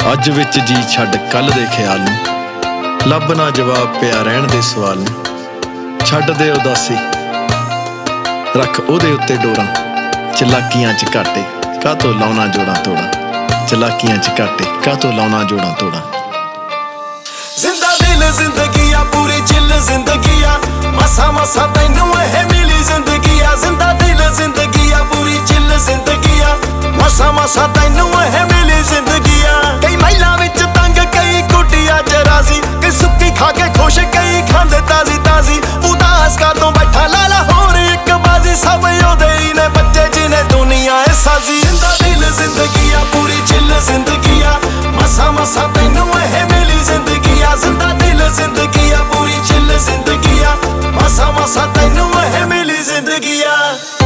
ਅੱਜ ਵਿੱਚ ਜੀ ਛੱਡ ਕੱਲ ਦੇ ਖਿਆਲ ਨੂੰ, ਲੱਭ ਨਾ ਜਵਾਬ ਪਿਆ ਰਹਿਣ ਦੇ ਸਵਾਲ ਨੂੰ। ਛੱਡ ਦੇ ਉਦਾਸੀ, ਰੱਖ ਉਹਦੇ ਉੱਤੇ ਡੋਰਾਂ, ਚਲਾਕੀਆਂ ਚ ਘਾਟੇ ਕਾਹਤੋਂ ਲਾਉਣਾ ਜੋੜਾਂ ਤੋੜਾਂ, ਚਲਾਕੀਆਂ ਚ ਘਾਟੇ ਕਾਹਤੋਂ ਲਾਉਣਾ ਜੋੜਾਂ ਤੋੜਾਂ। ਜ਼ਿੰਦਾ ਦਿਲ ਜ਼ਿੰਦਗੀ ਆ ਪੂਰੀ ਚਿੱਲ ਜ਼ਿੰਦਗੀ ਆ, ਮਸਾ ਮਸਾ ਤੈਨੂੰ ਇਹ ਮਿਲੀ ਜ਼ਿੰਦਗੀ ਆ। ਜ਼ਿੰਦਾ ਦਿਲ ਜ਼ਿੰਦਗੀ ਆ ਪੂਰੀ ਚਿੱਲ ਜ਼ਿੰਦਗੀ ਆ, ਮਸਾ ਮਸਾ ਤੈਨੂੰ ਇਹ ਮਿਲੀ ਜ਼ਿੰਦਗੀ ਆ। ਕਈ ਮਹਿਲਾਂ ਵਿੱਚ ਤੰਗ ਕਈ ਕੁੱਟੀਆਂ ਚ ਰਾਜ਼ੀ, ਕਈ ਸੁੱਕੀ ਖਾ ਕੇ ਖੁਸ਼ ਕਈ ਖਾਂਦੇ ਤਾਜ਼ੀ ਤਾਜ਼ੀ। ਉਦਾਸ ਕਾਤੋਂ ਬੈਠਾ ਲਾਲਾ ਹੋਰ ਇੱਕ ਬਾਜ਼ੀ, ਸਭ ਉਹਦੇ ਹੀ ਨੇ ਬੱਚੇ ਜਿਹਨੇ ਦੁਨੀਆ ਏ ਸਾਜ਼ੀ। ਜ਼ਿੰਦਾ ਦਿਲ ਜ਼ਿੰਦਗੀ ਆ ਪੂਰੀ ਚਿੱਲ ਜ਼ਿੰਦਗੀ ਆ, ਮਸਾ ਮਸਾ ਤੈਨੂੰ ਇਹ ਮਿਲੀ ਜ਼ਿੰਦਗੀ ਆ। ਜ਼ਿੰਦਾ ਦਿਲ ਜ਼ਿੰਦਗੀ ਆ ਪੂਰੀ ਚਿੱਲ ਜ਼ਿੰਦਗੀ ਆ, ਮਸਾ ਮਸਾ ਤੈਨੂੰ ਇਹ ਮਿਲੀ ਜ਼ਿੰਦਗੀ ਆ।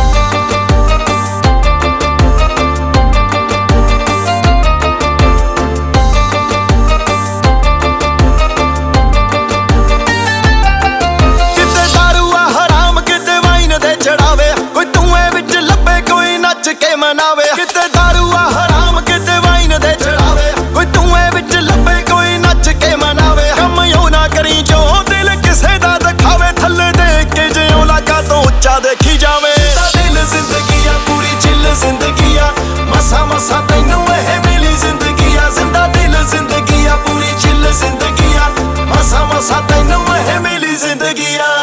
ਮਨਾਵੇ ਕਿਤੇ ਦਾਰੂ ਆ ਹਰਾਮ ਕਿਤੇ ਵਾਈਨ ਦੇ ਚੜਾਵੇ, ਕੋਈ ਧੂਏ ਵਿੱਚ ਲੱਭੇ ਕੋਈ ਨੱਚ ਕੇ ਮਨਾਵੇ। ਕੰਮ ਯੋ ਨਾ ਕਰੀ ਜੋ ਦਿਲ ਕਿਸੇ ਦਾ ਦਿਖਾਵੇ, ਥੱਲੇ ਦੇਖ ਕੇ ਜਿਉਂ ਲੱਗਾ ਤੋਂ ਉੱਚਾ ਦੇਖੀ ਜਾਵੇ। ਦਿਲ ਜ਼ਿੰਦਗੀ ਆ ਪੂਰੀ ਚਿੱਲ ਜ਼ਿੰਦਗੀ ਆ, ਮਸਾ ਮਸਾ ਤੈਨੂੰ ਇਹ ਮਿਲੀ ਜ਼ਿੰਦਗੀ ਆ। ਜ਼ਿੰਦਾ ਦਿਲ ਜ਼ਿੰਦਗੀ ਆ ਪੂਰੀ ਚਿੱਲ ਜ਼ਿੰਦਗੀ ਆ, ਮਸਾ ਮਸਾ ਤੈਨੂੰ ਇਹ ਮਿਲੀ ਜ਼ਿੰਦਗੀ ਆ।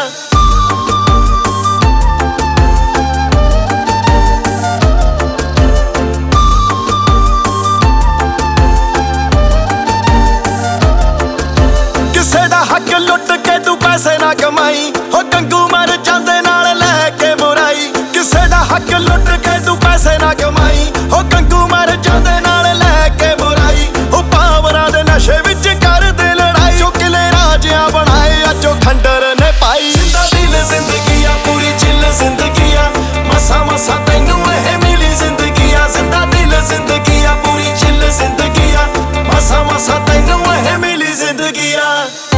ਹੱਕ ਲੁੱਟ ਕੇ ਤੂੰ ਪੈਸੇ ਨਾ ਕਮਾਈ, ਹੋ ਕੰਗੂ ਮਰ ਜਾਂਦੇ ਨਾਲ ਲੈ ਕੇ ਬੁਰਾਈ। ਕਿਸੇ ਦਾ ਹੱਕ ਲੁੱਟ ਕੇ ਤੂੰ ਪੈਸੇ ਨਾ ਕਮਾਈ, ਹੋ ਕੰਗੂ ਮਰ ਜਾਂਦੇ ਨਾਲ ਲੈ ਕੇ ਬੁਰਾਈ। ਉਹ ਪਾਵਰਾਂ ਦੇ ਨਸ਼ੇ ਵਿੱਚ ਕਰਦੇ ਲੜਾਈ, ਜੋ ਕਿਲੇ ਰਾਜਿਆਂ ਬਣਾਏ ਅੱਜ ਉਹ ਖੰਡਰ ਨੇ ਪਾਈ। ਜ਼ਿੰਦਾ ਦਿਲ ਜ਼ਿੰਦਗੀ ਆ ਪੂਰੀ ਚਿੱਲ ਜ਼ਿੰਦਗੀ ਆ, ਮਸਾ ਮਸਾ ਤੈਨੂੰ ਇਹ ਮਿਲੀ ਜ਼ਿੰਦਗੀ ਆ। ਜ਼ਿੰਦਾ ਦਿਲ ਜ਼ਿੰਦਗੀ ਆ ਪੂਰੀ ਚਿੱਲ ਜ਼ਿੰਦਗੀ ਆ, ਮਸਾ ਮਸਾ ਤੈਨੂੰ ਇਹ ਮਿਲੀ ਜ਼ਿੰਦਗੀ ਆ।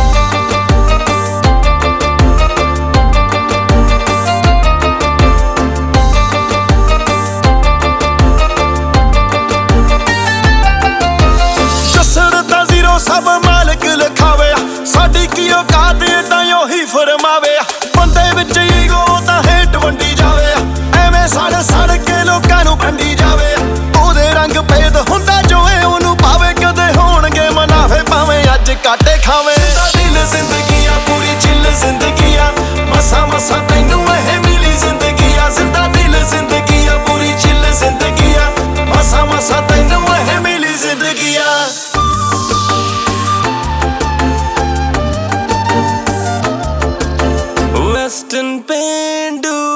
ਸਭ ਮਾਲਕ ਲਿਖਾਵੇ, ਸਾਡੀ ਕੀ ਔਕਾਤ ਏਦਾਂ ਉਹੀ ਫਰਮਾਵੇ। ਬੰਦੇ ਵਿੱਚ ਈਗੋ ਤਾਂ ਹੇਠ ਵੰਡੀ ਜਾਵੇ, ਐਵੇਂ ਸੜ ਸੜ ਕੇ ਲੋਕਾਂ ਨੂੰ ਵੰਡੀ ਜਾਵੇ। ਉਹਦੇ ਰੰਗ ਭੇਦ ਹੁੰਦਾ ਜੋ ਇਹ ਉਹਨੂੰ ਪਾਵੇ, ਕਦੇ ਹੋਣਗੇ ਮਨਾਵੇ ਭਾਵੇਂ ਅੱਜ ਕਾਟੇ ਖਾਵੇ। ਦਿਲ ਜ਼ਿੰਦਗੀ ਆ ਪੂਰੀ ਚਿੱਲ ਜ਼ਿੰਦਗੀ ਆ, ਮਸਾ ਮਸਾ ਤੈਨੂੰ ਇਹ ਮਿਲੀ ਜ਼ਿੰਦਗੀ ਆ। ਜ਼ਿੰਦਾ ਦਿਲ ਜ਼ਿੰਦਗੀ ਆ ਪੂਰੀ ਚਿੱਲ ਜ਼ਿੰਦਗੀ ਆ, ਮਸਾ ਮਸਾ ਤੈਨੂੰ ਇਹ ਮਿਲੀ ਜ਼ਿੰਦਗੀ ਆ। Western Pendu